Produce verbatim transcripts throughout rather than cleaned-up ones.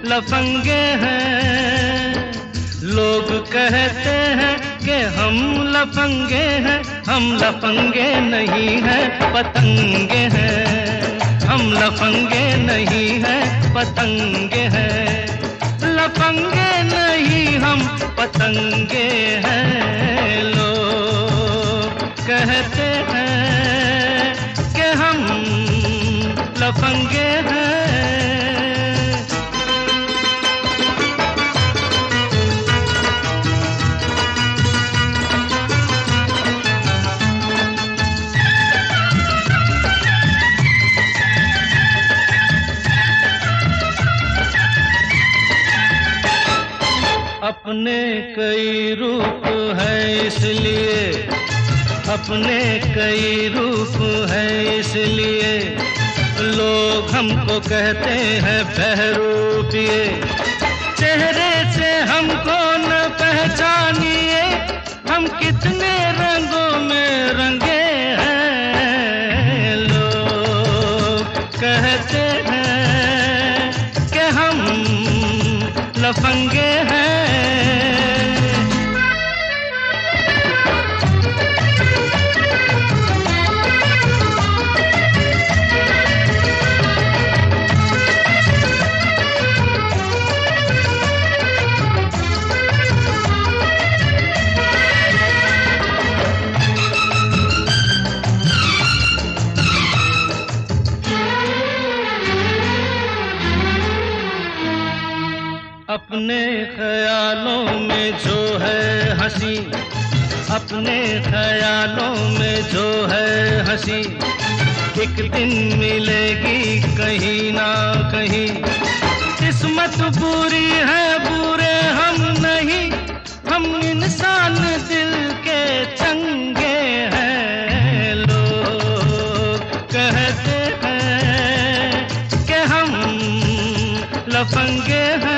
लफंगे हैं। लोग कहते हैं कि हम लफंगे हैं, हम लफंगे नहीं हैं, पतंगे हैं। हम लफंगे नहीं हैं, पतंगे हैं। लफंगे नहीं हम पतंगे हैं। लोग कहते हैं कि हम लफंगे हैं। अपने कई रूप है इसलिए, अपने कई रूप है इसलिए लोग हमको कहते हैं बहरूपिए। चेहरे से हमको न पहचानिए, हम कितने रंगों में रंगे हैं। लोग कहते हैं कि हम लफंगे हैं। अपने ख्यालों में जो है हंसी, अपने ख्यालों में जो है हंसी, एक दिन मिलेगी कहीं ना कहीं। किस्मत बुरी है, बुरे हम नहीं, हम इंसान दिल के चंगे हैं। लोग कहते हैं कि हम लफंगे हैं।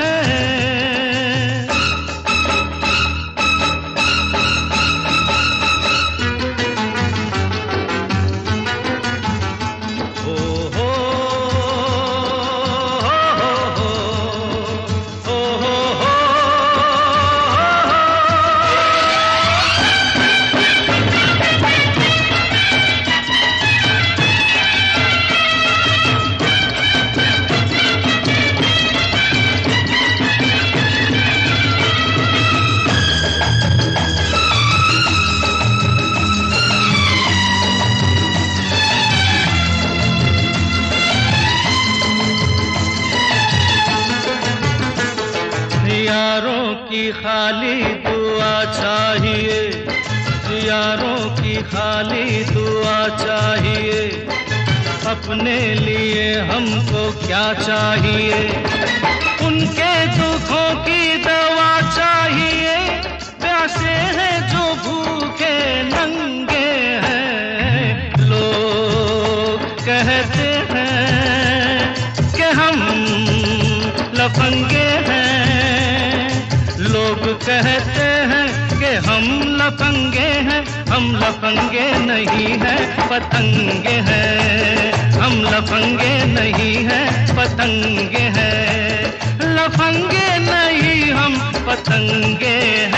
यारों की खाली दुआ चाहिए, यारों की खाली दुआ चाहिए। अपने लिए हमको क्या चाहिए, उनके दुखों की दवा चाहिए। प्यासे हैं जो भूखे नंगे हैं। लोग कहते हैं कि हम लफंगे हैं। लोग कहते हैं कि हम लफंगे हैं, हम लफंगे नहीं हैं, पतंगे हैं। हम लफंगे नहीं हैं, पतंगे हैं। लफंगे नहीं हम पतंगे